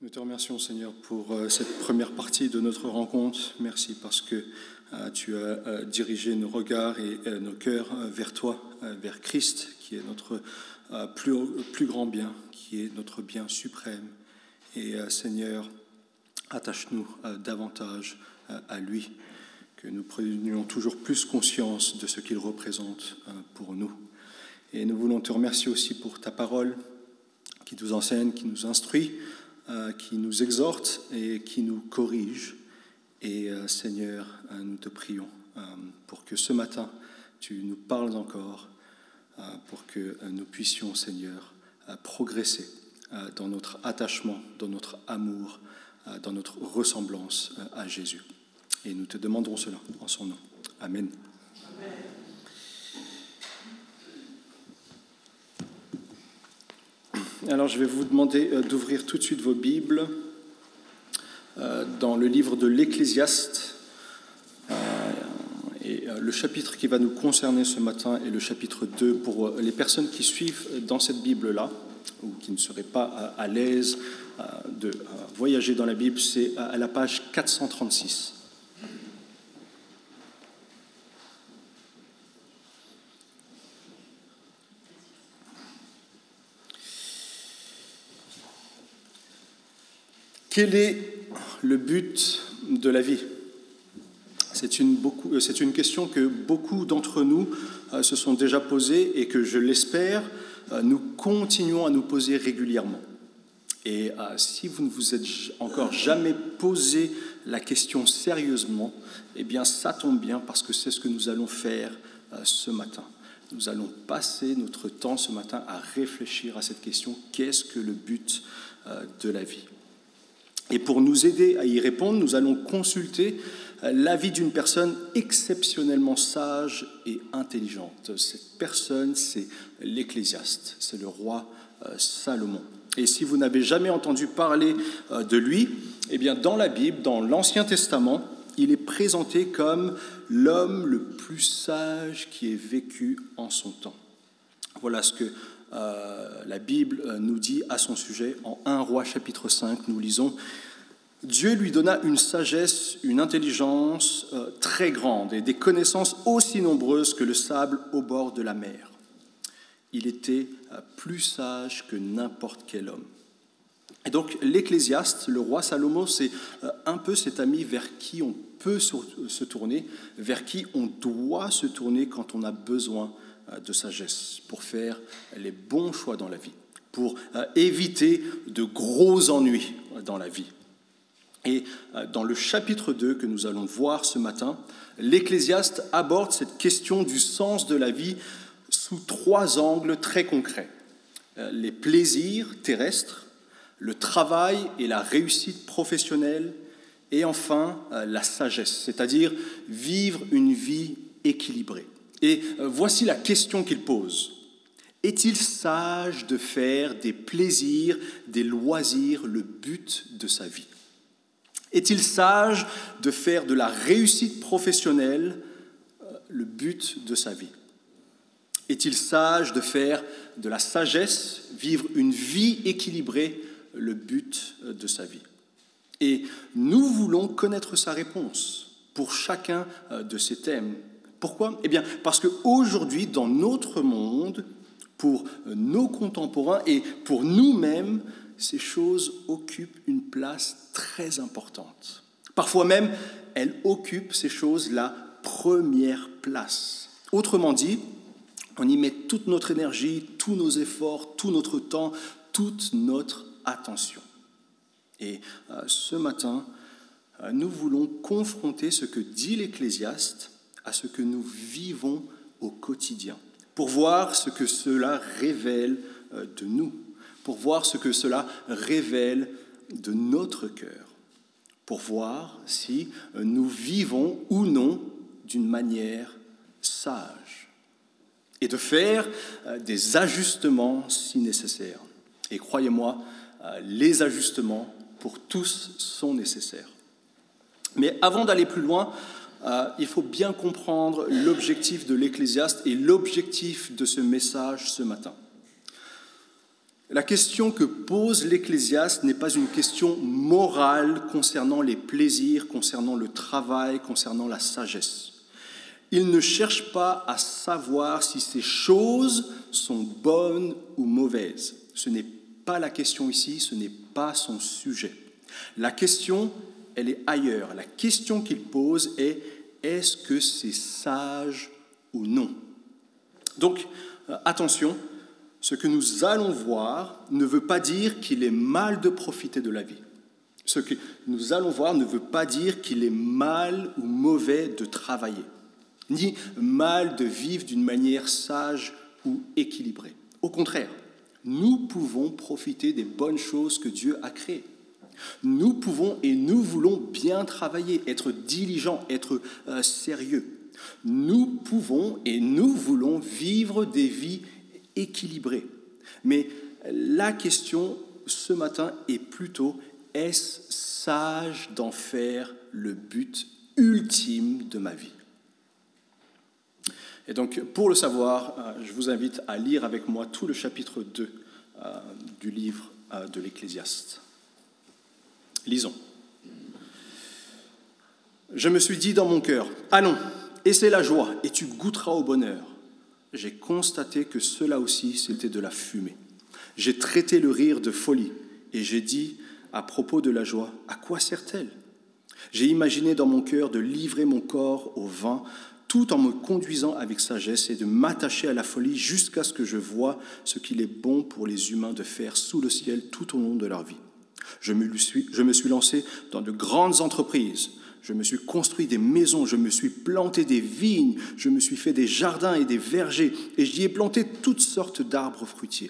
Nous te remercions, Seigneur, pour cette première partie de notre rencontre. Merci parce que tu as dirigé nos regards et nos cœurs vers toi, vers Christ, qui est notre plus grand bien, qui est notre bien suprême. Et Seigneur, attache-nous davantage à lui, que nous prenions toujours plus conscience de ce qu'il représente pour nous. Et nous voulons te remercier aussi pour ta parole qui nous enseigne, qui nous instruit, qui nous exhorte et qui nous corrige. Et Seigneur, nous te prions pour que ce matin, tu nous parles encore, pour que nous puissions, Seigneur, progresser dans notre attachement, dans notre amour, dans notre ressemblance à Jésus. Et nous te demanderons cela en son nom. Amen. Amen. Alors, je vais vous demander d'ouvrir tout de suite vos Bibles dans le livre de l'Ecclésiaste. Et le chapitre qui va nous concerner ce matin est le chapitre 2. Pour les personnes qui suivent dans cette Bible-là, ou qui ne seraient pas à l'aise de voyager dans la Bible, c'est à la page 436. Quel est le but de la vie ? C'est une question que beaucoup d'entre nous se sont déjà posées et que, je l'espère, nous continuons à nous poser régulièrement. Et si vous ne vous êtes encore jamais posé la question sérieusement, eh bien ça tombe bien parce que c'est ce que nous allons faire ce matin. Nous allons passer notre temps ce matin à réfléchir à cette question. Qu'est-ce que le but de la vie ? Et pour nous aider à y répondre, nous allons consulter l'avis d'une personne exceptionnellement sage et intelligente. Cette personne, c'est l'Ecclésiaste, c'est le roi Salomon. Et si vous n'avez jamais entendu parler de lui, eh bien dans la Bible, dans l'Ancien Testament, il est présenté comme l'homme le plus sage qui ait vécu en son temps. Voilà ce que la Bible nous dit à son sujet. En 1 Roi chapitre 5, nous lisons « Dieu lui donna une sagesse, une intelligence très grande et des connaissances aussi nombreuses que le sable au bord de la mer. Il était plus sage que n'importe quel homme. » Et donc l'Ecclésiaste, le roi Salomon, c'est un peu cet ami vers qui on peut se tourner, vers qui on doit se tourner quand on a besoin de sagesse, pour faire les bons choix dans la vie, pour éviter de gros ennuis dans la vie. Et dans le chapitre 2 que nous allons voir ce matin, l'Ecclésiaste aborde cette question du sens de la vie sous 3 angles très concrets. Les plaisirs terrestres, le travail et la réussite professionnelle, et enfin la sagesse, c'est-à-dire vivre une vie équilibrée. Et voici la question qu'il pose. Est-il sage de faire des plaisirs, des loisirs, le but de sa vie ? Est-il sage de faire de la réussite professionnelle le but de sa vie ? Est-il sage de faire de la sagesse, vivre une vie équilibrée, le but de sa vie ? Et nous voulons connaître sa réponse pour chacun de ces thèmes. Pourquoi ? Eh bien, parce qu'aujourd'hui, dans notre monde, pour nos contemporains et pour nous-mêmes, ces choses occupent une place très importante. Parfois même, elles occupent, ces choses, la première place. Autrement dit, on y met toute notre énergie, tous nos efforts, tout notre temps, toute notre attention. Et ce matin, nous voulons confronter ce que dit l'Ecclésiaste à ce que nous vivons au quotidien, pour voir ce que cela révèle de nous, pour voir ce que cela révèle de notre cœur, pour voir si nous vivons ou non d'une manière sage, et de faire des ajustements si nécessaire. Et croyez-moi, les ajustements pour tous sont nécessaires. Mais avant d'aller plus loin, il faut bien comprendre l'objectif de l'Ecclésiaste et l'objectif de ce message ce matin. La question que pose l'Ecclésiaste n'est pas une question morale concernant les plaisirs, concernant le travail, concernant la sagesse. Il ne cherche pas à savoir si ces choses sont bonnes ou mauvaises. Ce n'est pas la question ici, ce n'est pas son sujet. La question, elle est ailleurs. La question qu'il pose est « est-ce que c'est sage ou non ?» Donc, attention, ce que nous allons voir ne veut pas dire qu'il est mal de profiter de la vie. Ce que nous allons voir ne veut pas dire qu'il est mal ou mauvais de travailler, ni mal de vivre d'une manière sage ou équilibrée. Au contraire, nous pouvons profiter des bonnes choses que Dieu a créées. Nous pouvons et nous voulons bien travailler, être diligents, être sérieux. Nous pouvons et nous voulons vivre des vies équilibrées. Mais la question ce matin est plutôt, est-ce sage d'en faire le but ultime de ma vie ? Et donc, pour le savoir, je vous invite à lire avec moi tout le chapitre 2 du livre de l'Ecclésiaste. Lisons. « Je me suis dit dans mon cœur, allons, essaie la joie et tu goûteras au bonheur. J'ai constaté que cela aussi, c'était de la fumée. J'ai traité le rire de folie et j'ai dit à propos de la joie, à quoi sert-elle ? J'ai imaginé dans mon cœur de livrer mon corps au vin tout en me conduisant avec sagesse et de m'attacher à la folie jusqu'à ce que je voie ce qu'il est bon pour les humains de faire sous le ciel tout au long de leur vie. Je me suis lancé dans de grandes entreprises. Je me suis construit des maisons, je me suis planté des vignes, je me suis fait des jardins et des vergers, et j'y ai planté toutes sortes d'arbres fruitiers.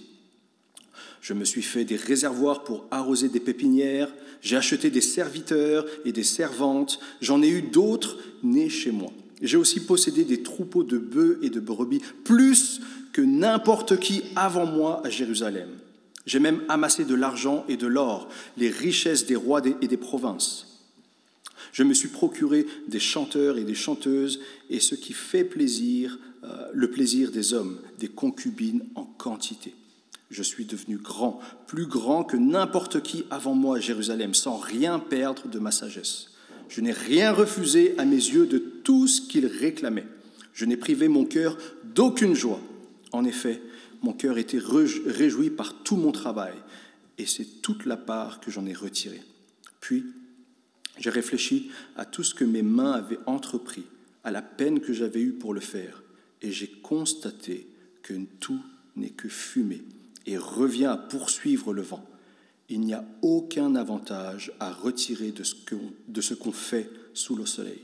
Je me suis fait des réservoirs pour arroser des pépinières, j'ai acheté des serviteurs et des servantes, j'en ai eu d'autres nés chez moi. J'ai aussi possédé des troupeaux de bœufs et de brebis, plus que n'importe qui avant moi à Jérusalem. J'ai même amassé de l'argent et de l'or, les richesses des rois et des provinces. Je me suis procuré des chanteurs et des chanteuses, et ce qui fait plaisir, le plaisir des hommes, des concubines en quantité. Je suis devenu grand, plus grand que n'importe qui avant moi à Jérusalem, sans rien perdre de ma sagesse. Je n'ai rien refusé à mes yeux de tout ce qu'ils réclamaient. Je n'ai privé mon cœur d'aucune joie. En effet, mon cœur était réjoui par tout mon travail, et c'est toute la part que j'en ai retirée. Puis, j'ai réfléchi à tout ce que mes mains avaient entrepris, à la peine que j'avais eue pour le faire, et j'ai constaté que tout n'est que fumée et revient à poursuivre le vent. Il n'y a aucun avantage à retirer de ce qu'on fait sous le soleil.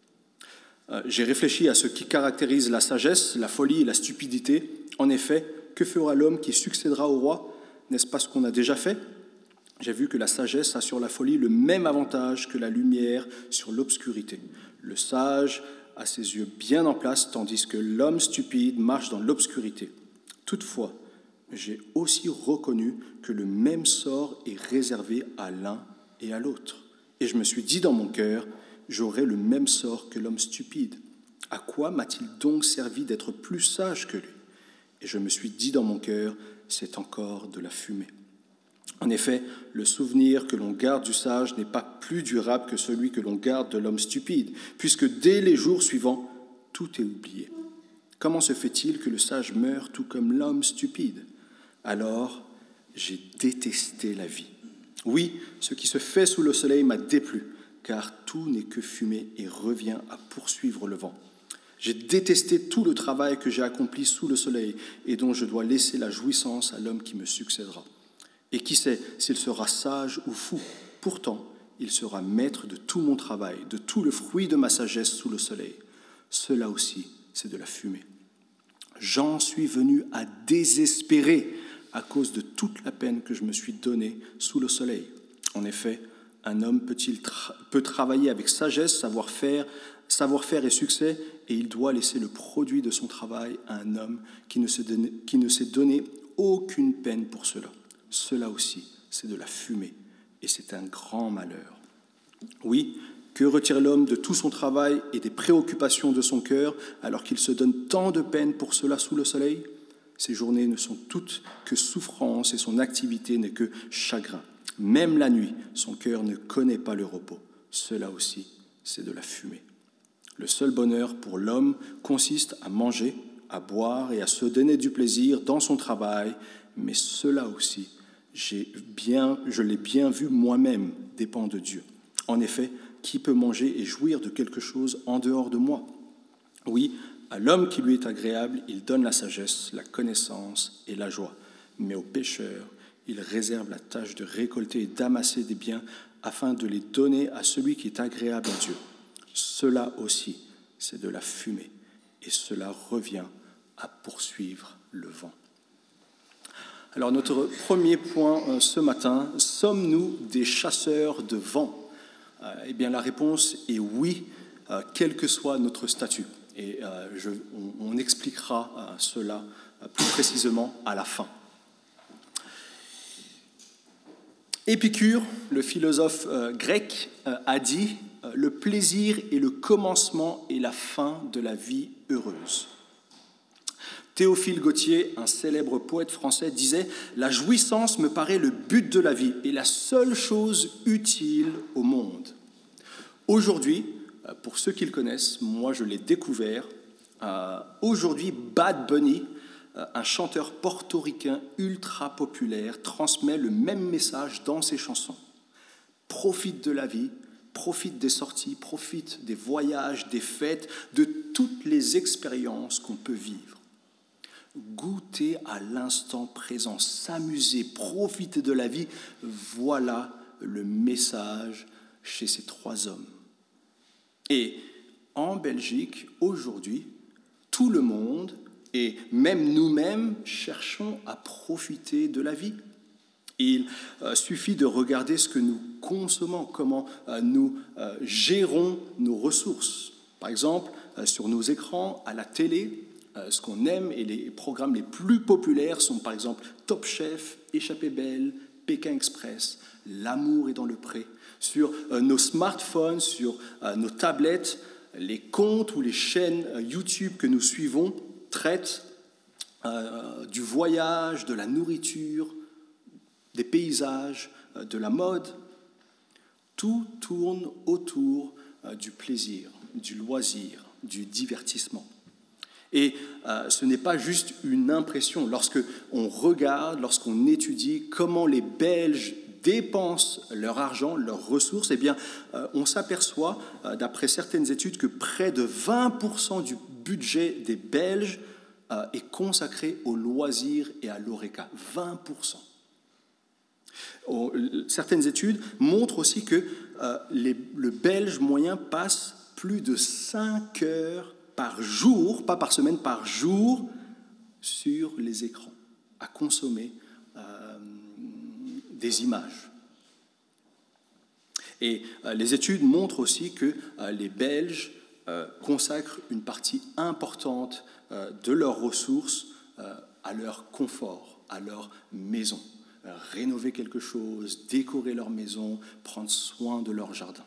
J'ai réfléchi à ce qui caractérise la sagesse, la folie et la stupidité. En effet, que fera l'homme qui succédera au roi ? N'est-ce pas ce qu'on a déjà fait ? J'ai vu que la sagesse a sur la folie le même avantage que la lumière sur l'obscurité. Le sage a ses yeux bien en place, tandis que l'homme stupide marche dans l'obscurité. Toutefois, j'ai aussi reconnu que le même sort est réservé à l'un et à l'autre. Et je me suis dit dans mon cœur, j'aurai le même sort que l'homme stupide. À quoi m'a-t-il donc servi d'être plus sage que lui ? Et je me suis dit dans mon cœur, c'est encore de la fumée. En effet, le souvenir que l'on garde du sage n'est pas plus durable que celui que l'on garde de l'homme stupide, puisque dès les jours suivants, tout est oublié. Comment se fait-il que le sage meure tout comme l'homme stupide ? Alors, j'ai détesté la vie. Oui, ce qui se fait sous le soleil m'a déplu, car tout n'est que fumée et revient à poursuivre le vent. J'ai détesté tout le travail que j'ai accompli sous le soleil et dont je dois laisser la jouissance à l'homme qui me succédera. Et qui sait s'il sera sage ou fou, pourtant il sera maître de tout mon travail, de tout le fruit de ma sagesse sous le soleil. Cela aussi, c'est de la fumée. J'en suis venu à désespérer à cause de toute la peine que je me suis donnée sous le soleil. En effet, un homme peut travailler avec sagesse, savoir-faire et succès, et il doit laisser le produit de son travail à un homme qui ne s'est donné aucune peine pour cela. Cela aussi, c'est de la fumée, et c'est un grand malheur. Oui, que retire l'homme de tout son travail et des préoccupations de son cœur, alors qu'il se donne tant de peine pour cela sous le soleil ? Ses journées ne sont toutes que souffrance et son activité n'est que chagrin. Même la nuit, son cœur ne connaît pas le repos. Cela aussi, c'est de la fumée. Le seul bonheur pour l'homme consiste à manger, à boire et à se donner du plaisir dans son travail, mais cela aussi, je l'ai bien vu moi-même, dépend de Dieu. En effet, qui peut manger et jouir de quelque chose en dehors de moi ? Oui, à l'homme qui lui est agréable, il donne la sagesse, la connaissance et la joie. Mais aux pécheurs, il réserve la tâche de récolter et d'amasser des biens afin de les donner à celui qui est agréable à Dieu. Cela aussi, c'est de la fumée, et cela revient à poursuivre le vent. Alors notre premier point ce matin, sommes-nous des chasseurs de vent ? Eh bien la réponse est oui, quel que soit notre statut. Et on expliquera cela plus précisément à la fin. Épicure, le philosophe grec, a dit « Le plaisir est le commencement et la fin de la vie heureuse ». Théophile Gautier, un célèbre poète français, disait « La jouissance me paraît le but de la vie et la seule chose utile au monde ». Aujourd'hui, pour ceux qui le connaissent, moi je l'ai découvert, aujourd'hui Bad Bunny, un chanteur portoricain ultra populaire, transmet le même message dans ses chansons. Profite de la vie, profite des sorties, profite des voyages, des fêtes, de toutes les expériences qu'on peut vivre. Goûter à l'instant présent, s'amuser, profiter de la vie, voilà le message chez ces trois hommes. Et en Belgique, aujourd'hui, tout le monde, et même nous-mêmes, cherchons à profiter de la vie. Il suffit de regarder ce que nous consommons, comment nous gérons nos ressources. Par exemple, sur nos écrans, à la télé, ce qu'on aime et les programmes les plus populaires sont par exemple Top Chef, Échappée Belle, Pékin Express, L'amour est dans le pré. Sur nos smartphones, sur nos tablettes, les comptes ou les chaînes YouTube que nous suivons traitent du voyage, de la nourriture, des paysages, de la mode. Tout tourne autour du plaisir, du loisir, du divertissement. Et ce n'est pas juste une impression. Lorsqu'on regarde, lorsqu'on étudie comment les Belges dépensent leur argent, leurs ressources, eh bien, on s'aperçoit, d'après certaines études, que près de 20% du budget des Belges est consacré aux loisirs et à l'horeca. 20%. Certaines études montrent aussi que le Belge moyen passe plus de 5 heures par jour, pas par semaine, par jour, sur les écrans, à consommer des images. Et les études montrent aussi que les Belges consacrent une partie importante de leurs ressources à leur confort, à leur maison. Rénover quelque chose, décorer leur maison, prendre soin de leur jardin.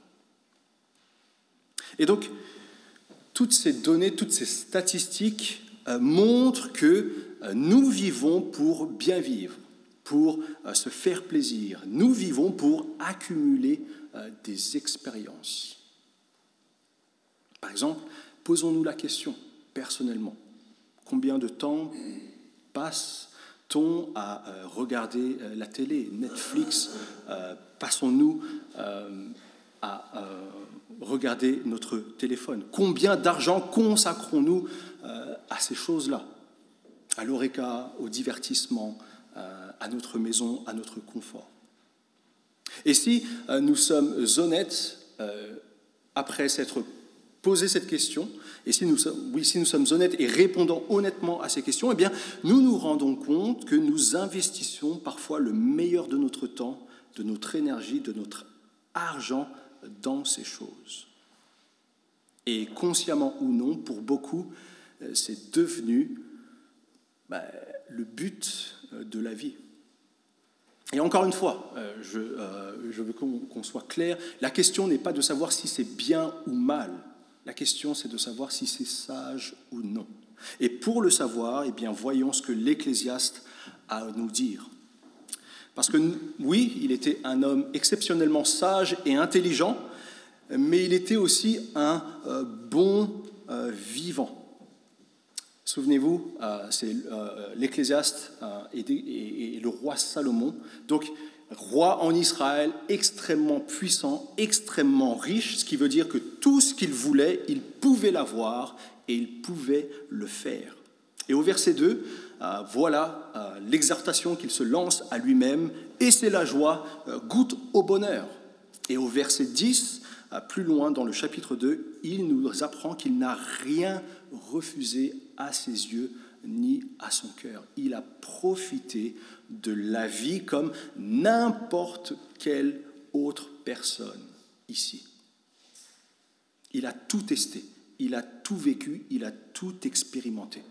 Et donc, toutes ces données, toutes ces statistiques montrent que nous vivons pour bien vivre, pour se faire plaisir. Nous vivons pour accumuler des expériences. Par exemple, posons-nous la question, personnellement, combien de temps passe-t-on à regarder la télé, Netflix, passons-nous à regarder notre téléphone? Combien d'argent consacrons-nous à ces choses-là? À l'horeca, au divertissement, à notre maison, à notre confort. Et si nous sommes honnêtes, après s'être posé cette question, et si nous sommes honnêtes et répondons honnêtement à ces questions, eh bien, nous nous rendons compte que nous investissons parfois le meilleur de notre temps, de notre énergie, de notre argent dans ces choses. Et consciemment ou non, pour beaucoup, c'est devenu le but de la vie. Et encore une fois, je veux qu'on soit clair, la question n'est pas de savoir si c'est bien ou mal. La question, c'est de savoir si c'est sage ou non. Et pour le savoir, eh bien, voyons ce que l'Ecclésiaste a à nous dire. Parce que oui, il était un homme exceptionnellement sage et intelligent, mais il était aussi un bon vivant. Souvenez-vous, c'est l'Ecclésiaste et le roi Salomon, donc roi en Israël, extrêmement puissant, extrêmement riche, ce qui veut dire que tout ce qu'il voulait, il pouvait l'avoir et il pouvait le faire. Et au verset 2, voilà l'exhortation qu'il se lance à lui-même, et c'est la joie, goûte au bonheur. Et au verset 10, plus loin dans le chapitre 2, il nous apprend qu'il n'a rien refusé à ses yeux ni à son cœur. Il a profité de la vie comme n'importe quelle autre personne ici. Il a tout testé, il a tout vécu, il a tout expérimenté.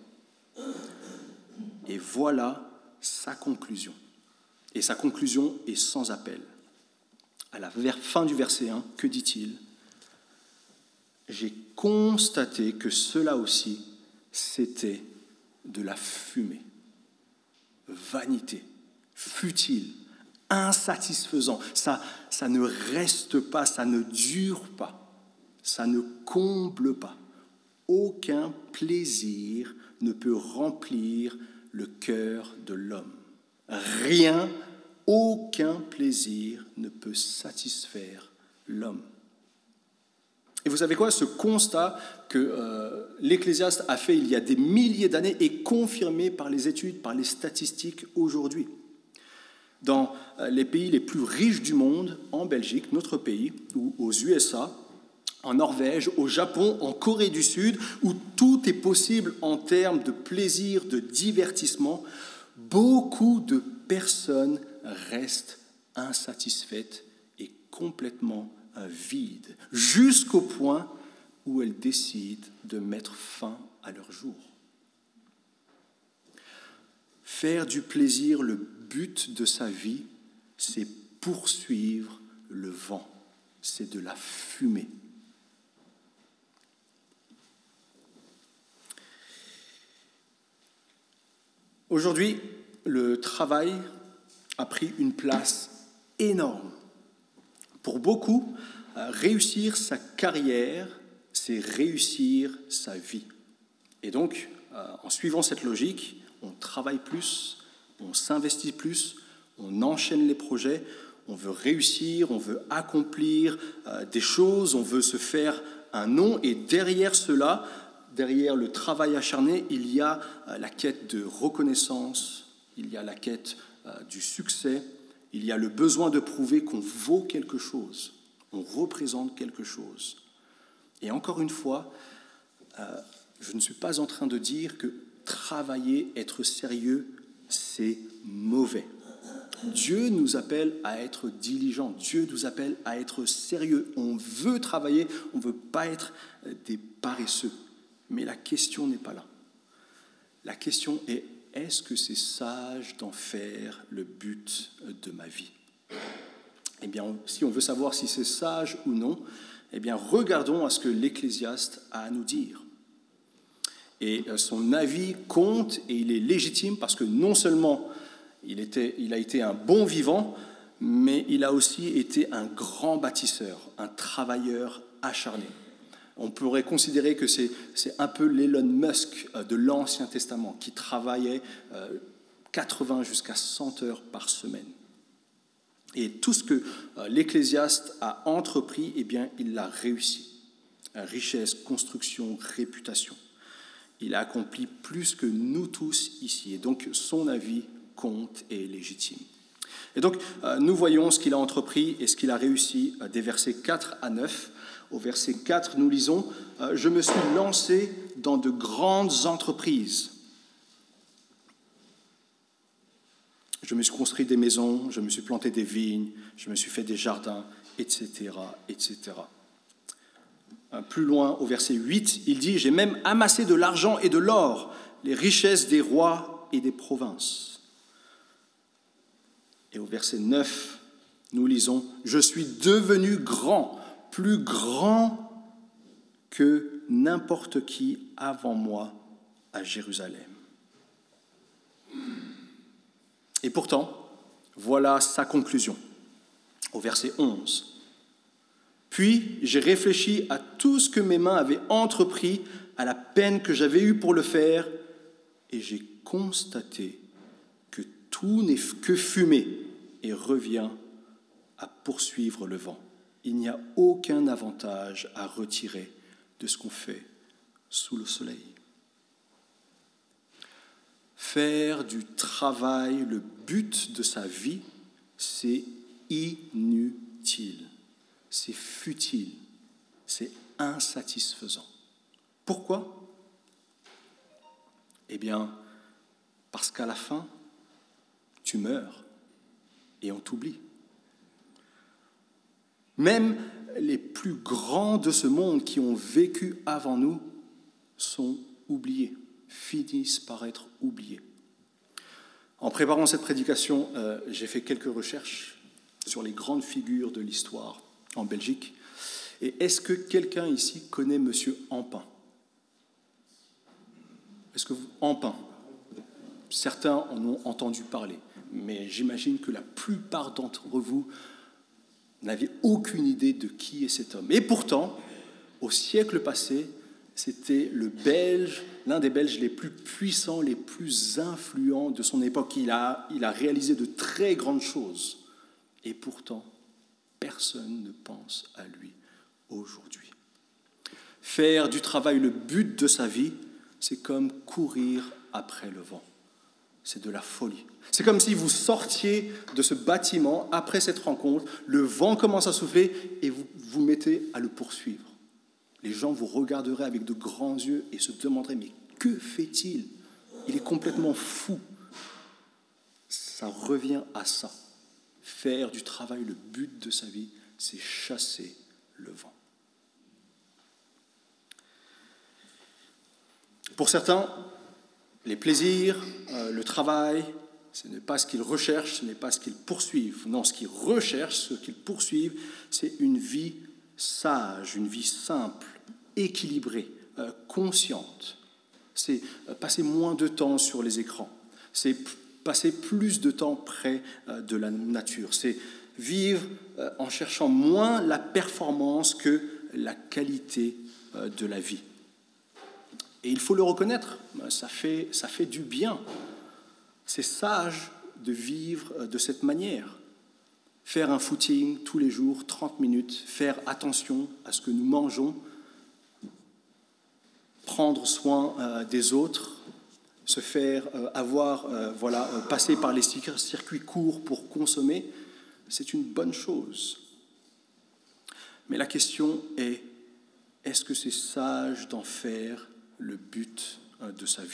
Et voilà sa conclusion. Et sa conclusion est sans appel. À la fin du verset 1, que dit-il ? J'ai constaté que cela aussi, c'était de la fumée, vanité, futile, insatisfaisant. Ça ne reste pas, ça ne dure pas, ça ne comble pas. Aucun plaisir ne peut remplir le cœur de l'homme. Rien, aucun plaisir ne peut satisfaire l'homme. Et vous savez quoi ? Ce constat que l'Ecclésiaste a fait il y a des milliers d'années est confirmé par les études, par les statistiques aujourd'hui. Dans les pays les plus riches du monde, en Belgique, notre pays, ou aux USA, en Norvège, au Japon, en Corée du Sud, où tout est possible en termes de plaisir, de divertissement, beaucoup de personnes restent insatisfaites et complètement vides, jusqu'au point où elles décident de mettre fin à leur jour. Faire du plaisir le but de sa vie, c'est poursuivre le vent, c'est de la fumée. Aujourd'hui, le travail a pris une place énorme. Pour beaucoup, réussir sa carrière, c'est réussir sa vie. Et donc, en suivant cette logique, on travaille plus, on s'investit plus, on enchaîne les projets, on veut réussir, on veut accomplir des choses, on veut se faire un nom, et derrière cela, derrière le travail acharné, il y a la quête de reconnaissance, il y a la quête du succès, il y a le besoin de prouver qu'on vaut quelque chose, on représente quelque chose. Et encore une fois, je ne suis pas en train de dire que travailler, être sérieux, c'est mauvais. Dieu nous appelle à être diligents, Dieu nous appelle à être sérieux. On veut travailler, on ne veut pas être des paresseux. Mais la question n'est pas là. La question est, est-ce que c'est sage d'en faire le but de ma vie ? Eh bien, si on veut savoir si c'est sage ou non, eh bien, regardons à ce que l'Ecclésiaste a à nous dire. Et son avis compte et il est légitime parce que non seulement il a été un bon vivant, mais il a aussi été un grand bâtisseur, un travailleur acharné. On pourrait considérer que c'est un peu l'Elon Musk de l'Ancien Testament, qui travaillait 80 jusqu'à 100 heures par semaine. Et tout ce que l'Ecclésiaste a entrepris, eh bien, il l'a réussi. Richesse, construction, réputation. Il a accompli plus que nous tous ici. Et donc, son avis compte et est légitime. Et donc, nous voyons ce qu'il a entrepris et ce qu'il a réussi des versets 4 à 9. Au verset 4, nous lisons « Je me suis lancé dans de grandes entreprises. Je me suis construit des maisons, je me suis planté des vignes, je me suis fait des jardins, etc. etc. » Plus loin, au verset 8, il dit « J'ai même amassé de l'argent et de l'or, les richesses des rois et des provinces. » Et au verset 9, nous lisons « Je suis devenu grand, plus grand que n'importe qui avant moi à Jérusalem. Et pourtant, voilà sa conclusion, au verset 11. Puis j'ai réfléchi à tout ce que mes mains avaient entrepris, à la peine que j'avais eue pour le faire, et j'ai constaté que tout n'est que fumée et revient à poursuivre le vent. Il n'y a aucun avantage à retirer de ce qu'on fait sous le soleil. Faire du travail le but de sa vie, c'est inutile, c'est futile, c'est insatisfaisant. Pourquoi ? Eh bien, parce qu'à la fin, tu meurs et on t'oublie. Même les plus grands de ce monde qui ont vécu avant nous sont oubliés, finissent par être oubliés. En préparant cette prédication, j'ai fait quelques recherches sur les grandes figures de l'histoire en Belgique. Et est-ce que quelqu'un ici connaît M. Empain ? Est-ce que vous... Empain. Certains en ont entendu parler, mais j'imagine que la plupart d'entre vous n'avaient aucune idée de qui est cet homme. Et pourtant, au siècle passé, c'était l'un des Belges les plus puissants, les plus influents de son époque. Il a réalisé de très grandes choses. Et pourtant, personne ne pense à lui aujourd'hui. Faire du travail le but de sa vie, c'est comme courir après le vent. C'est de la folie. C'est comme si vous sortiez de ce bâtiment après cette rencontre, le vent commence à souffler et vous vous mettez à le poursuivre. Les gens vous regarderaient avec de grands yeux et se demanderaient « Mais que fait-il ? Il est complètement fou !» Ça revient à ça. Faire du travail le but de sa vie, c'est chasser le vent. Pour certains, les plaisirs, le travail, ce n'est pas ce qu'ils recherchent, ce n'est pas ce qu'ils poursuivent. Non, ce qu'ils recherchent, ce qu'ils poursuivent, c'est une vie sage, une vie simple, équilibrée, consciente. C'est passer moins de temps sur les écrans. C'est passer plus de temps près de la nature. C'est vivre en cherchant moins la performance que la qualité de la vie. Et il faut le reconnaître, ça fait du bien. C'est sage de vivre de cette manière. Faire un footing tous les jours, 30 minutes, faire attention à ce que nous mangeons, prendre soin des autres, se faire passer par les circuits courts pour consommer, c'est une bonne chose. Mais la question est, est-ce que c'est sage d'en faire le but de sa vie ?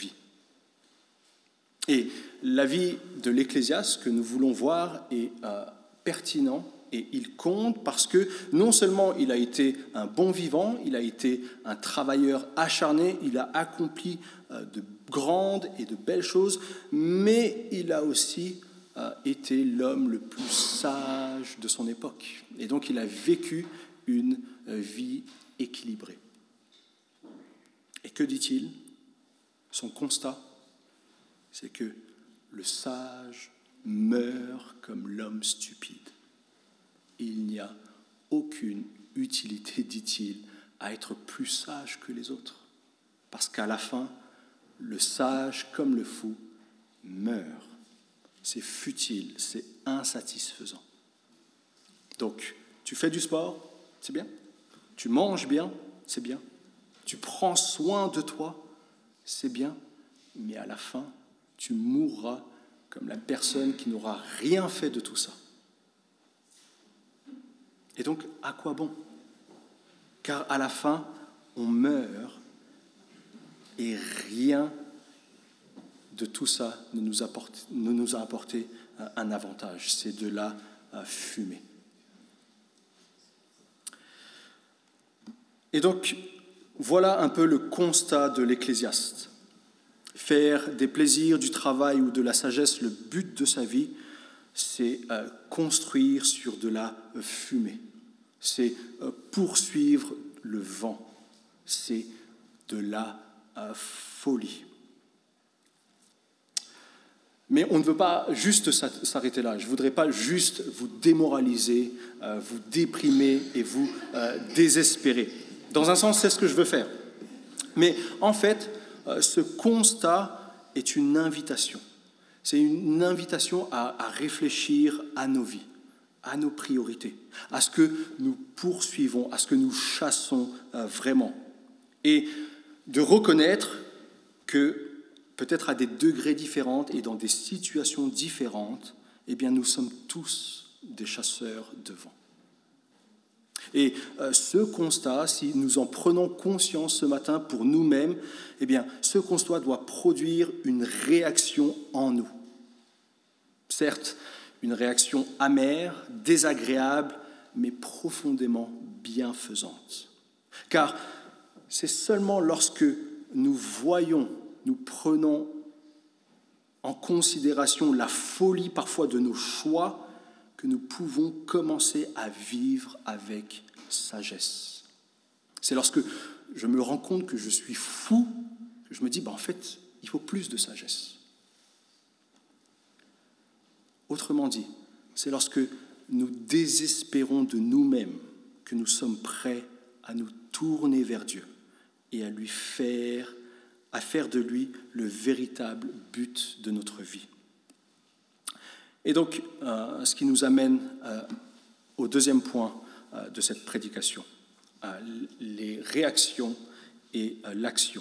Et l'avis de l'Ecclésiaste que nous voulons voir est pertinent et il compte parce que non seulement il a été un bon vivant, il a été un travailleur acharné, il a accompli de grandes et de belles choses, mais il a aussi été l'homme le plus sage de son époque. Et donc il a vécu une vie équilibrée. Et que dit-il ? Son constat, c'est que le sage meurt comme l'homme stupide. Il n'y a aucune utilité, dit-il, à être plus sage que les autres. Parce qu'à la fin, le sage comme le fou meurt. C'est futile, c'est insatisfaisant. Donc, tu fais du sport, c'est bien. Tu manges bien, c'est bien. Tu prends soin de toi, c'est bien. Mais à la fin, tu mourras comme la personne qui n'aura rien fait de tout ça. Et donc, à quoi bon ? Car à la fin, on meurt et rien de tout ça ne nous a apporté un avantage. C'est de la fumée. Et donc, voilà un peu le constat de l'Ecclésiaste. Faire des plaisirs, du travail ou de la sagesse le but de sa vie, c'est construire sur de la fumée. C'est poursuivre le vent. C'est de la folie. Mais on ne veut pas juste s'arrêter là. Je ne voudrais pas juste vous démoraliser, vous déprimer et vous désespérer. Dans un sens, c'est ce que je veux faire. Mais en fait, ce constat est une invitation. C'est une invitation à réfléchir à nos vies, à nos priorités, à ce que nous poursuivons, à ce que nous chassons vraiment. Et de reconnaître que peut-être à des degrés différents et dans des situations différentes, eh bien, nous sommes tous des chasseurs de vent. Et ce constat, si nous en prenons conscience ce matin pour nous-mêmes, eh bien, ce constat doit produire une réaction en nous. Certes, une réaction amère, désagréable, mais profondément bienfaisante. Car c'est seulement lorsque nous voyons, nous prenons en considération la folie parfois de nos choix que nous pouvons commencer à vivre avec sagesse. C'est lorsque je me rends compte que je suis fou que je me dis, en fait, il faut plus de sagesse. Autrement dit, c'est lorsque nous désespérons de nous-mêmes que nous sommes prêts à nous tourner vers Dieu et à faire de lui le véritable but de notre vie. Et donc, ce qui nous amène au deuxième point de cette prédication, les réactions et l'action.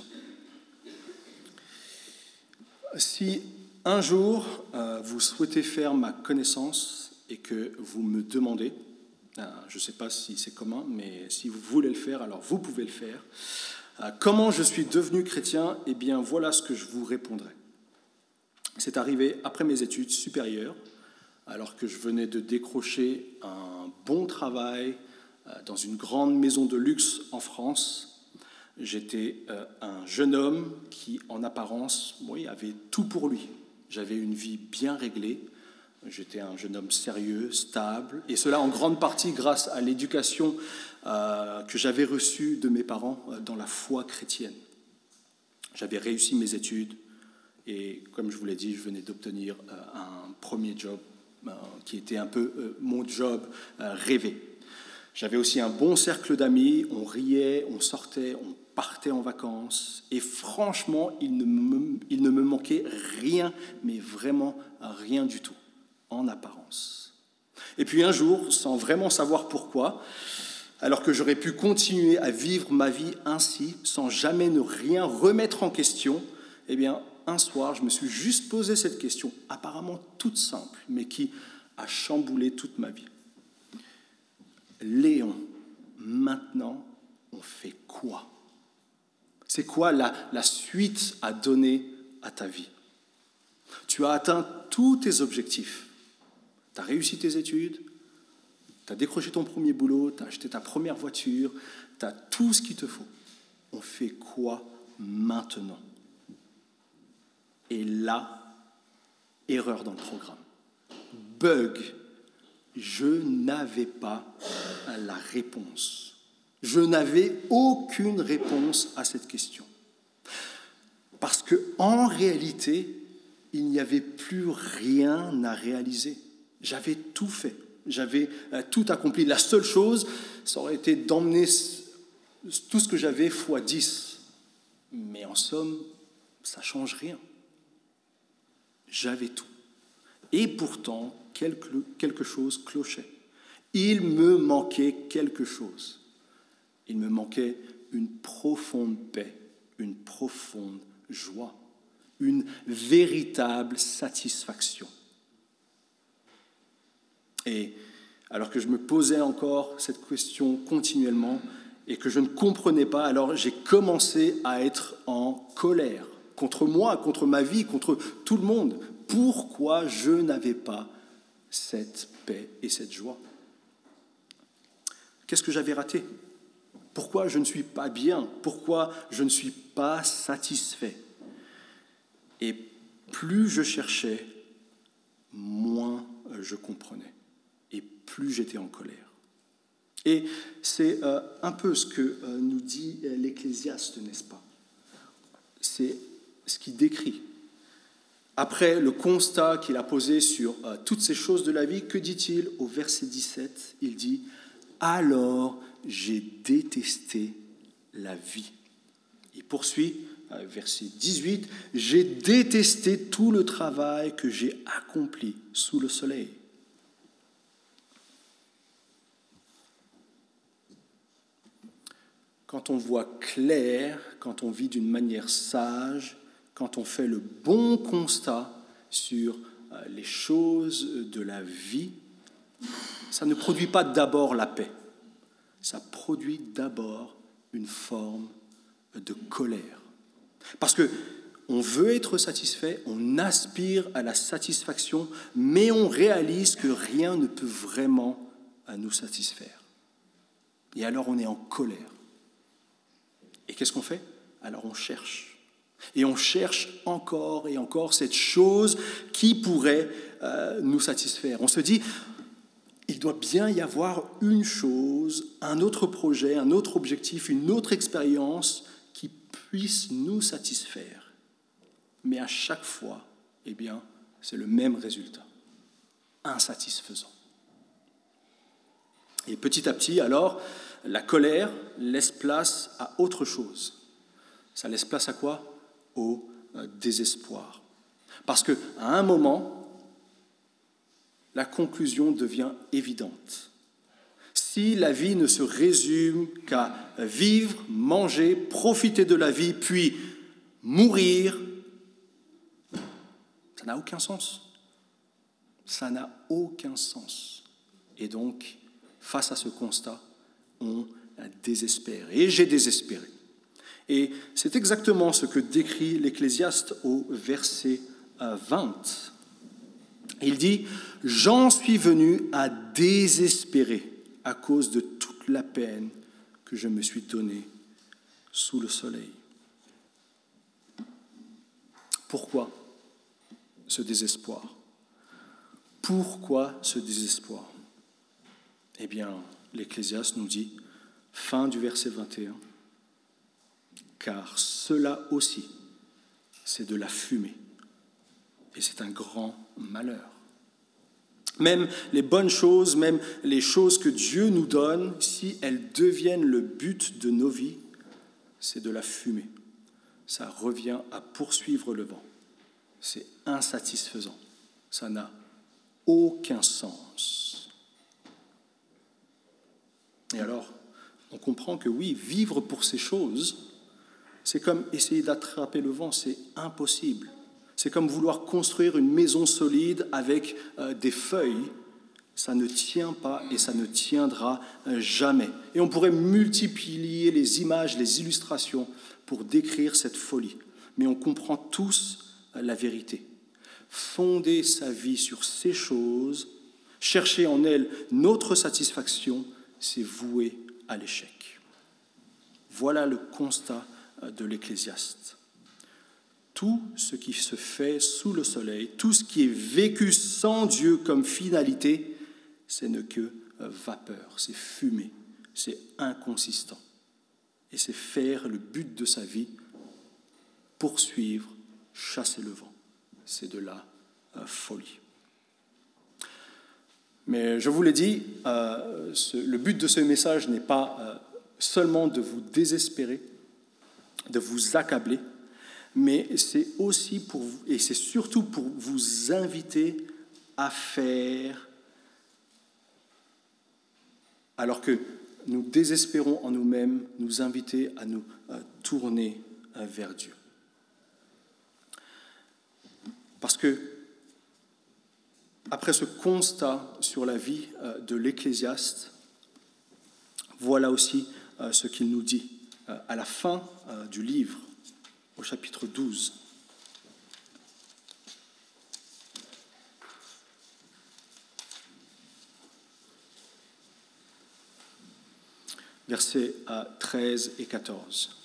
Si un jour vous souhaitez faire ma connaissance et que vous me demandez, je ne sais pas si c'est commun, mais si vous voulez le faire, alors vous pouvez le faire. Comment je suis devenu chrétien? Eh bien, voilà ce que je vous répondrai. C'est arrivé après mes études supérieures, alors que je venais de décrocher un bon travail dans une grande maison de luxe en France. J'étais un jeune homme qui, en apparence, avait tout pour lui. J'avais une vie bien réglée. J'étais un jeune homme sérieux, stable, et cela en grande partie grâce à l'éducation que j'avais reçue de mes parents dans la foi chrétienne. J'avais réussi mes études et, comme je vous l'ai dit, je venais d'obtenir un premier job qui était un peu mon job rêvé. J'avais aussi un bon cercle d'amis, on riait, on sortait, on partait en vacances, et franchement, il ne me manquait rien, mais vraiment rien du tout, en apparence. Et puis un jour, sans vraiment savoir pourquoi, alors que j'aurais pu continuer à vivre ma vie ainsi, sans jamais ne rien remettre en question, eh bien, un soir, je me suis juste posé cette question, apparemment toute simple, mais qui a chamboulé toute ma vie. Léon, maintenant, on fait quoi? C'est quoi la suite à donner à ta vie? Tu as atteint tous tes objectifs. Tu as réussi tes études, tu as décroché ton premier boulot, tu as acheté ta première voiture, tu as tout ce qu'il te faut. On fait quoi maintenant? Et là, erreur dans le programme. Bug. Je n'avais pas la réponse. Je n'avais aucune réponse à cette question. Parce qu'en réalité, il n'y avait plus rien à réaliser. J'avais tout fait. J'avais tout accompli. La seule chose, ça aurait été d'emmener tout ce que j'avais fois 10. Mais en somme, ça ne change rien. J'avais tout. Et pourtant, quelque chose clochait. Il me manquait quelque chose. Il me manquait une profonde paix, une profonde joie, une véritable satisfaction. Et alors que je me posais encore cette question continuellement et que je ne comprenais pas, alors j'ai commencé à être en colère contre moi, contre ma vie, contre tout le monde. Pourquoi je n'avais pas cette paix et cette joie? Qu'est-ce que j'avais raté? Pourquoi je ne suis pas bien? Pourquoi je ne suis pas satisfait? Et plus je cherchais, moins je comprenais. Et plus j'étais en colère. Et c'est un peu ce que nous dit l'Ecclésiaste, n'est-ce pas? C'est ce qu'il décrit. Après le constat qu'il a posé sur toutes ces choses de la vie, que dit-il au verset 17 ? Il dit « Alors j'ai détesté la vie ». Il poursuit, verset 18, « J'ai détesté tout le travail que j'ai accompli sous le soleil ». Quand on voit clair, quand on vit d'une manière sage, quand on fait le bon constat sur les choses de la vie, ça ne produit pas d'abord la paix, ça produit d'abord une forme de colère. Parce que on veut être satisfait, on aspire à la satisfaction, mais on réalise que rien ne peut vraiment nous satisfaire. Et alors on est en colère. Et qu'est-ce qu'on fait ? Alors on cherche. Et on cherche encore et encore cette chose qui pourrait nous satisfaire. On se dit, il doit bien y avoir une chose, un autre projet, un autre objectif, une autre expérience qui puisse nous satisfaire. Mais à chaque fois, eh bien, c'est le même résultat, insatisfaisant. Et petit à petit, alors, la colère laisse place à autre chose. Ça laisse place à quoi ? Au désespoir. Parce qu'à un moment, la conclusion devient évidente. Si la vie ne se résume qu'à vivre, manger, profiter de la vie, puis mourir, ça n'a aucun sens. Ça n'a aucun sens. Et donc, face à ce constat, on désespère. Et j'ai désespéré. Et c'est exactement ce que décrit l'Ecclésiaste au verset 20. Il dit « J'en suis venu à désespérer à cause de toute la peine que je me suis donnée sous le soleil. » Pourquoi ce désespoir ? Pourquoi ce désespoir ? Eh bien, l'Ecclésiaste nous dit, fin du verset 21, « Car cela aussi, c'est de la fumée, et c'est un grand malheur. » Même les bonnes choses, même les choses que Dieu nous donne, si elles deviennent le but de nos vies, c'est de la fumée. Ça revient à poursuivre le vent. C'est insatisfaisant. Ça n'a aucun sens. Et alors, on comprend que oui, vivre pour ces choses, c'est comme essayer d'attraper le vent, c'est impossible. C'est comme vouloir construire une maison solide avec des feuilles. Ça ne tient pas et ça ne tiendra jamais. Et on pourrait multiplier les images, les illustrations pour décrire cette folie. Mais on comprend tous la vérité. Fonder sa vie sur ces choses, chercher en elles notre satisfaction, c'est voué à l'échec. Voilà le constat de l'Ecclésiaste. Tout ce qui se fait sous le soleil, tout ce qui est vécu sans Dieu comme finalité, ce n'est que vapeur, c'est fumée, c'est inconsistant. Et c'est faire le but de sa vie, poursuivre, chasser le vent. C'est de la folie. Mais je vous l'ai dit, le but de ce message n'est pas seulement de vous désespérer, de vous accabler, mais c'est aussi pour vous, et c'est surtout pour vous inviter à faire, alors que nous désespérons en nous-mêmes, nous inviter à nous tourner vers Dieu. Parce que, après ce constat sur la vie de l'Ecclésiaste, voilà aussi ce qu'il nous dit à la fin du livre, au chapitre 12. Versets 13 et 14.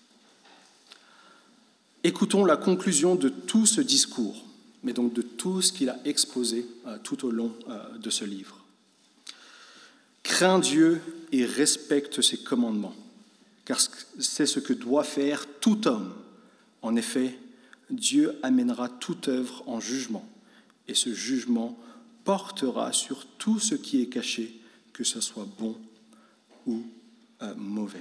Écoutons la conclusion de tout ce discours, mais donc de tout ce qu'il a exposé tout au long de ce livre. Crains Dieu et respecte ses commandements, car c'est ce que doit faire tout homme. En effet, Dieu amènera toute œuvre en jugement, et ce jugement portera sur tout ce qui est caché, que ce soit bon ou mauvais.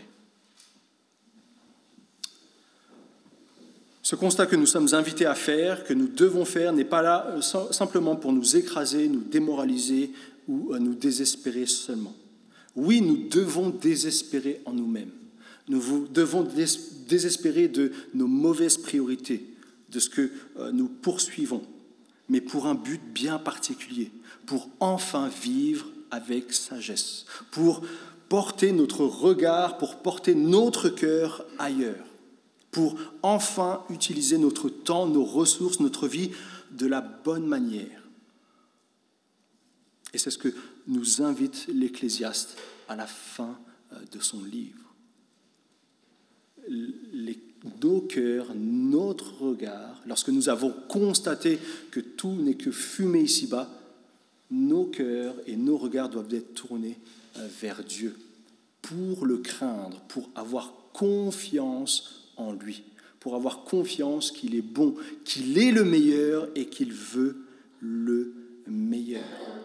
Ce constat que nous sommes invités à faire, que nous devons faire, n'est pas là simplement pour nous écraser, nous démoraliser ou nous désespérer seulement. Oui, nous devons désespérer en nous-mêmes. Nous devons désespérer de nos mauvaises priorités, de ce que nous poursuivons, mais pour un but bien particulier, pour enfin vivre avec sagesse, pour porter notre regard, pour porter notre cœur ailleurs, pour enfin utiliser notre temps, nos ressources, notre vie de la bonne manière. Et c'est ce que nous invite l'Ecclésiaste à la fin de son livre. Nos cœurs, notre regard, lorsque nous avons constaté que tout n'est que fumée ici-bas, nos cœurs et nos regards doivent être tournés vers Dieu pour le craindre, pour avoir confiance en lui, pour avoir confiance qu'il est bon, qu'il est le meilleur et qu'il veut le meilleur.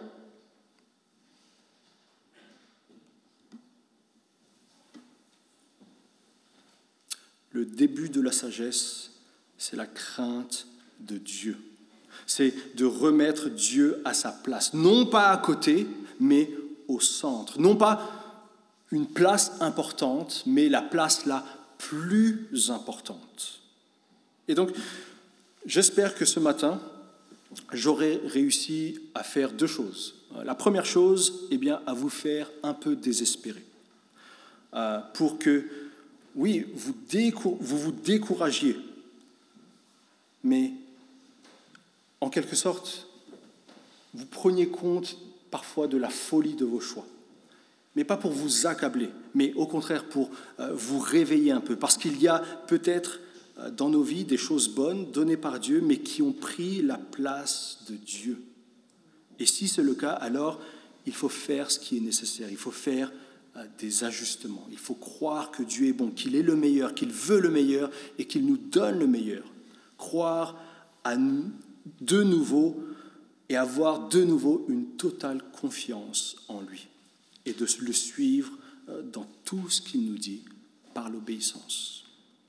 Le début de la sagesse, c'est la crainte de Dieu. C'est de remettre Dieu à sa place, non pas à côté, mais au centre. Non pas une place importante, mais la place la plus importante. Et donc, j'espère que ce matin, j'aurai réussi à faire deux choses. La première chose, à vous faire un peu désespérer. Pour que, oui, vous vous découragiez, mais en quelque sorte, vous preniez compte parfois de la folie de vos choix. Mais pas pour vous accabler, mais au contraire pour vous réveiller un peu. Parce qu'il y a peut-être dans nos vies des choses bonnes données par Dieu, mais qui ont pris la place de Dieu. Et si c'est le cas, alors il faut faire ce qui est nécessaire. Il faut faire des ajustements. Il faut croire que Dieu est bon, qu'il est le meilleur, qu'il veut le meilleur et qu'il nous donne le meilleur. Croire à nous de nouveau et avoir de nouveau une totale confiance en lui et de le suivre dans tout ce qu'il nous dit par l'obéissance.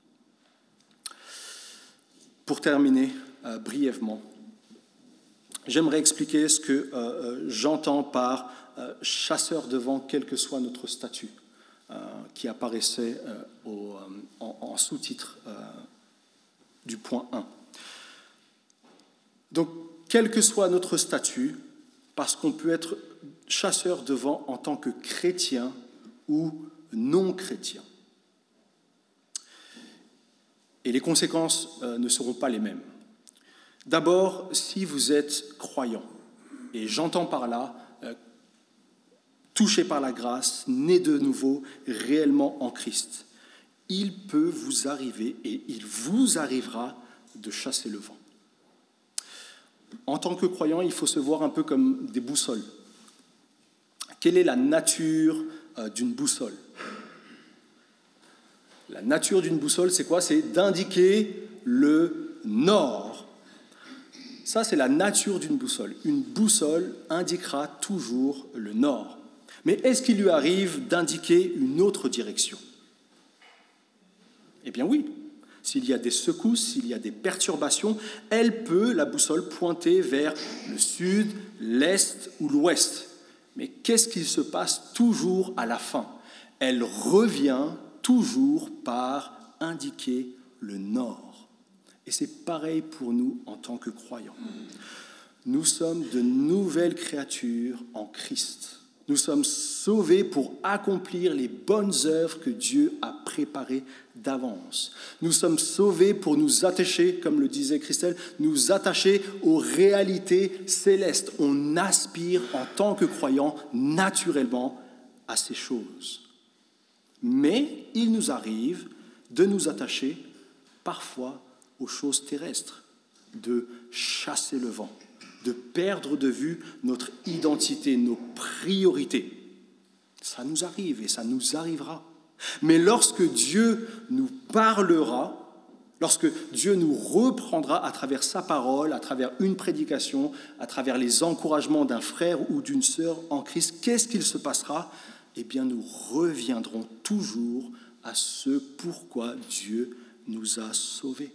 Pour terminer brièvement, j'aimerais expliquer ce que j'entends par chasseur de vent, quel que soit notre statut, qui apparaissait en sous-titre du point 1. Donc, quel que soit notre statut, parce qu'on peut être chasseur de vent en tant que chrétien ou non chrétien. Et les conséquences ne seront pas les mêmes. D'abord, si vous êtes croyant, et j'entends par là, touché par la grâce, né de nouveau, réellement en Christ, il peut vous arriver et il vous arrivera de chasser le vent. En tant que croyant, il faut se voir un peu comme des boussoles. Quelle est la nature d'une boussole ? La nature d'une boussole, c'est quoi ? C'est d'indiquer le nord. Ça, c'est la nature d'une boussole. Une boussole indiquera toujours le nord. Mais est-ce qu'il lui arrive d'indiquer une autre direction ? Eh bien oui. S'il y a des secousses, s'il y a des perturbations, la boussole, pointer vers le sud, l'est ou l'ouest. Mais qu'est-ce qui se passe toujours à la fin ? Elle revient toujours par indiquer le nord. Et c'est pareil pour nous en tant que croyants. Nous sommes de nouvelles créatures en Christ. Nous sommes sauvés pour accomplir les bonnes œuvres que Dieu a préparées d'avance. Nous sommes sauvés pour nous attacher, comme le disait Christelle, nous attacher aux réalités célestes. On aspire en tant que croyants naturellement à ces choses. Mais il nous arrive de nous attacher parfois aux choses terrestres, de chasser le vent, de perdre de vue notre identité, nos priorités. Ça nous arrive et ça nous arrivera. Mais lorsque Dieu nous parlera, Lorsque Dieu nous reprendra à travers sa parole, à travers une prédication, à travers les encouragements d'un frère ou d'une sœur en Christ, qu'est-ce qu'il se passera? Eh bien, nous reviendrons toujours à ce pourquoi Dieu nous a sauvés.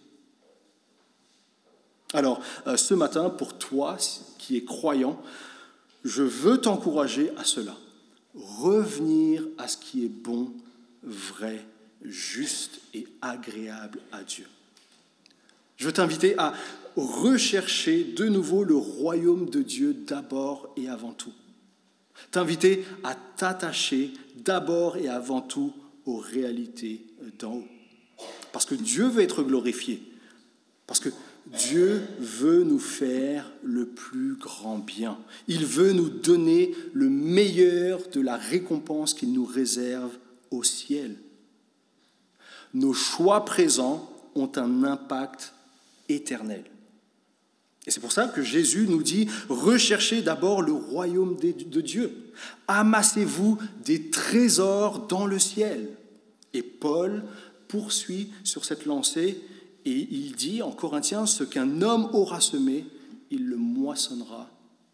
Alors, ce matin, pour toi qui es croyant, je veux t'encourager à cela. Revenir à ce qui est bon, vrai, juste et agréable à Dieu. Je veux t'inviter à rechercher de nouveau le royaume de Dieu d'abord et avant tout. T'inviter à t'attacher d'abord et avant tout aux réalités d'en haut. Parce que Dieu veut être glorifié. Parce que Dieu veut nous faire le plus grand bien. Il veut nous donner le meilleur de la récompense qu'il nous réserve au ciel. Nos choix présents ont un impact éternel. Et c'est pour ça que Jésus nous dit « Recherchez d'abord le royaume de Dieu. Amassez-vous des trésors dans le ciel. » Et Paul poursuit sur cette lancée et il dit en Corinthiens « Ce qu'un homme aura semé, il le moissonnera aussi. »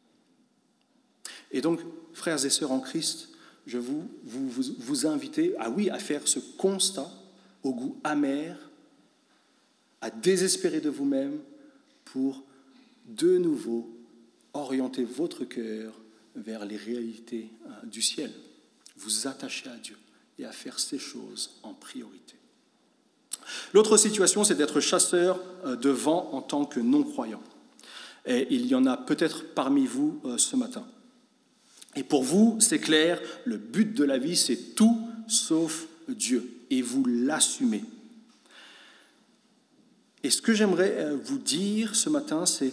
Et donc, frères et sœurs en Christ, je vous inviter à faire ce constat au goût amer, à désespérer de vous-même pour de nouveau orienter votre cœur vers les réalités du ciel, vous attacher à Dieu et à faire ces choses en priorité. L'autre situation, c'est d'être chasseur de vent en tant que non-croyant. Et il y en a peut-être parmi vous ce matin. Et pour vous, c'est clair, le but de la vie, c'est tout sauf Dieu. Et vous l'assumez. Et ce que j'aimerais vous dire ce matin, c'est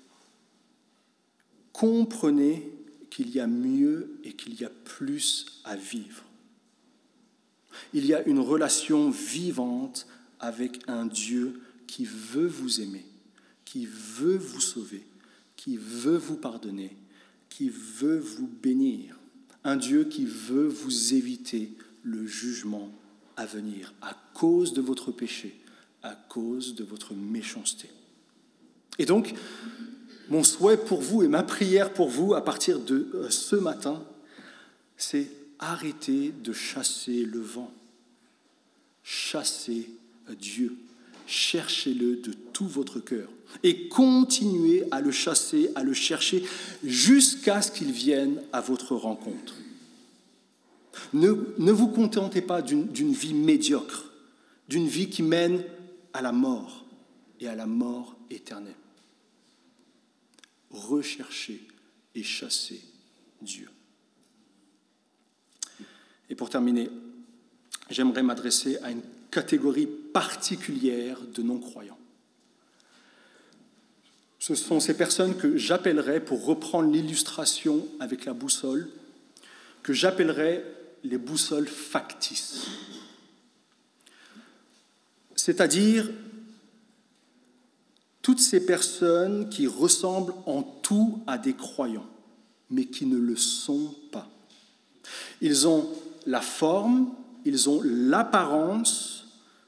comprenez qu'il y a mieux et qu'il y a plus à vivre. Il y a une relation vivante avec un Dieu qui veut vous aimer, qui veut vous sauver, qui veut vous pardonner, qui veut vous bénir. Un Dieu qui veut vous éviter le jugement à venir à cause de votre péché, à cause de votre méchanceté. Et donc, mon souhait pour vous et ma prière pour vous à partir de ce matin, c'est arrêter de chasser le vent. Chassez Dieu. Cherchez-le de tout votre cœur. Et continuez à le chasser, à le chercher, jusqu'à ce qu'il vienne à votre rencontre. Ne vous contentez pas d'une vie médiocre, d'une vie qui mène à la mort et à la mort éternelle. Recherchez et chassez Dieu. Et pour terminer, j'aimerais m'adresser à une catégorie particulière de non-croyants. Ce sont ces personnes que j'appellerais, pour reprendre l'illustration avec la boussole, que j'appellerais les boussoles factices. C'est-à-dire toutes ces personnes qui ressemblent en tout à des croyants, mais qui ne le sont pas. Ils ont la forme, ils ont l'apparence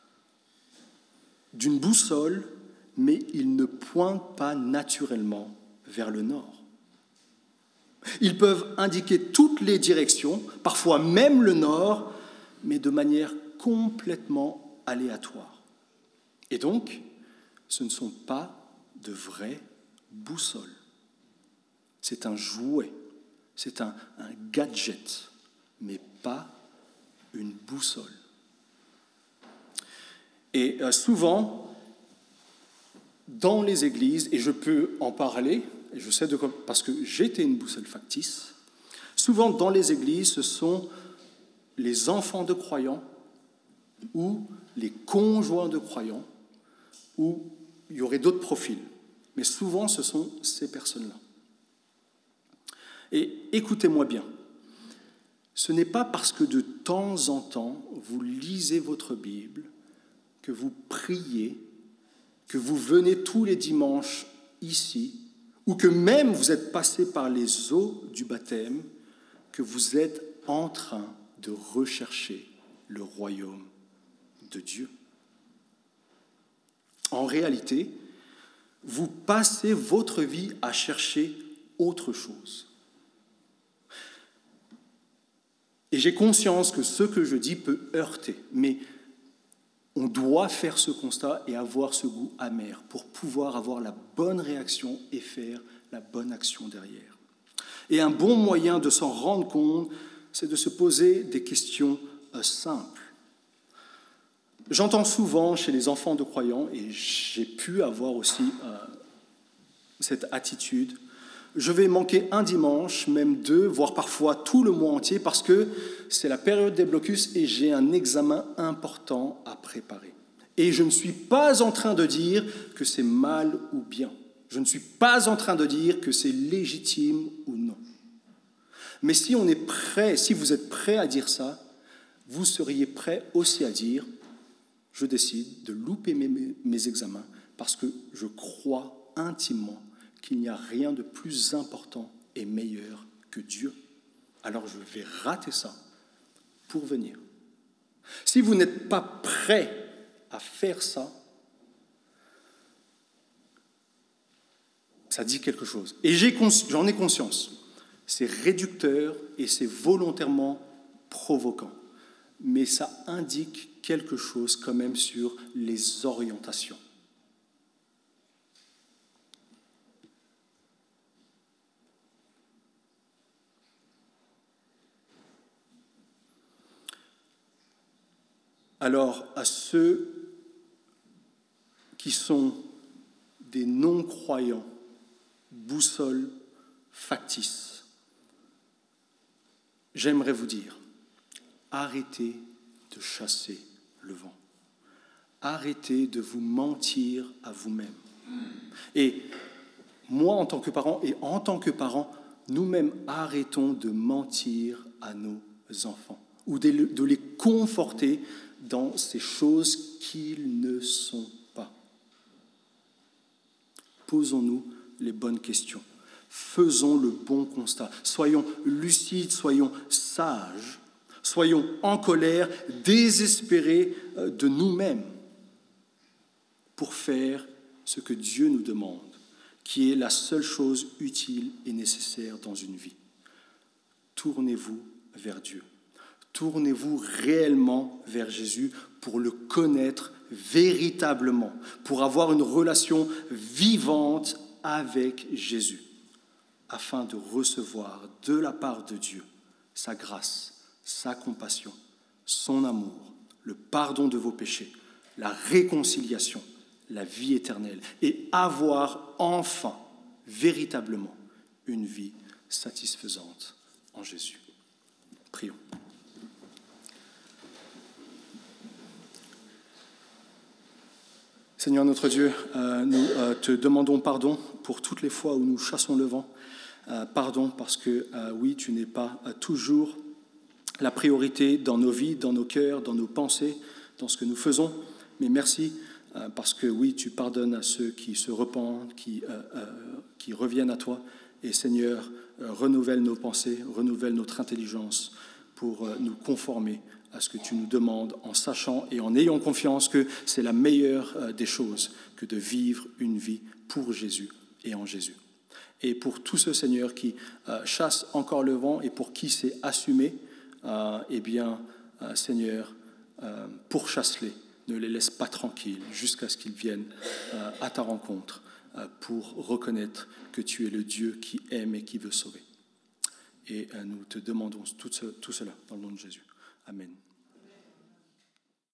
d'une boussole, mais ils ne pointent pas naturellement vers le nord. Ils peuvent indiquer toutes les directions, parfois même le nord, mais de manière complètement aléatoire. Et donc, ce ne sont pas de vraies boussoles. C'est un jouet, c'est un gadget, mais pas une boussole. Et souvent, dans les églises, et je peux en parler, et je sais de quoi, parce que j'étais une boussole factice, souvent dans les églises, ce sont les enfants de croyants ou les conjoints de croyants, ou il y aurait d'autres profils. Mais souvent, ce sont ces personnes-là. Et écoutez-moi bien, ce n'est pas parce que de temps en temps, vous lisez votre Bible, que vous priez, que vous venez tous les dimanches ici, ou que même vous êtes passé par les eaux du baptême, que vous êtes en train de rechercher le royaume de Dieu. En réalité, vous passez votre vie à chercher autre chose. Et j'ai conscience que ce que je dis peut heurter, mais on doit faire ce constat et avoir ce goût amer pour pouvoir avoir la bonne réaction et faire la bonne action derrière. Et un bon moyen de s'en rendre compte, c'est de se poser des questions simples. J'entends souvent chez les enfants de croyants, et j'ai pu avoir aussi cette attitude, je vais manquer un dimanche, même deux, voire parfois tout le mois entier, parce que c'est la période des blocus et j'ai un examen important à préparer. Et je ne suis pas en train de dire que c'est mal ou bien. Je ne suis pas en train de dire que c'est légitime ou non. Mais si on est prêt, si vous êtes prêt à dire ça, vous seriez prêt aussi à dire « Je décide de louper mes examens parce que je crois intimement qu'il n'y a rien de plus important et meilleur que Dieu. Alors je vais rater ça pour venir. » Si vous n'êtes pas prêt à faire ça, ça dit quelque chose. Et j'en ai conscience. C'est réducteur et c'est volontairement provoquant. Mais ça indique quelque chose quand même sur les orientations. Alors, à ceux qui sont des non-croyants, boussole factice, j'aimerais vous dire, arrêtez de chasser le vent. Arrêtez de vous mentir à vous-même. Et moi, en tant que parent, et en tant que parents, nous-mêmes, arrêtons de mentir à nos enfants ou de les conforter dans ces choses qu'ils ne sont pas. Posons-nous les bonnes questions. Faisons le bon constat. Soyons lucides, soyons sages, soyons en colère, désespérés de nous-mêmes pour faire ce que Dieu nous demande, qui est la seule chose utile et nécessaire dans une vie. Tournez-vous vers Dieu. Tournez-vous réellement vers Jésus pour le connaître véritablement, pour avoir une relation vivante avec Jésus, afin de recevoir de la part de Dieu sa grâce, sa compassion, son amour, le pardon de vos péchés, la réconciliation, la vie éternelle, et avoir enfin, véritablement, une vie satisfaisante en Jésus. Prions. Seigneur notre Dieu, nous te demandons pardon pour toutes les fois où nous chassons le vent. Pardon parce que, oui, tu n'es pas toujours la priorité dans nos vies, dans nos cœurs, dans nos pensées, dans ce que nous faisons. Mais merci parce que, oui, tu pardonnes à ceux qui se repentent, qui reviennent à toi. Et Seigneur, renouvelle nos pensées, renouvelle notre intelligence pour nous conformer à ce que tu nous demandes, en sachant et en ayant confiance que c'est la meilleure des choses que de vivre une vie pour Jésus et en Jésus. Et pour tous ceux, Seigneur, qui chassent encore le vent et pour qui c'est assumé, Seigneur, pourchasse-les, ne les laisse pas tranquilles jusqu'à ce qu'ils viennent à ta rencontre pour reconnaître que tu es le Dieu qui aime et qui veut sauver. Et nous te demandons tout cela dans le nom de Jésus. Amen.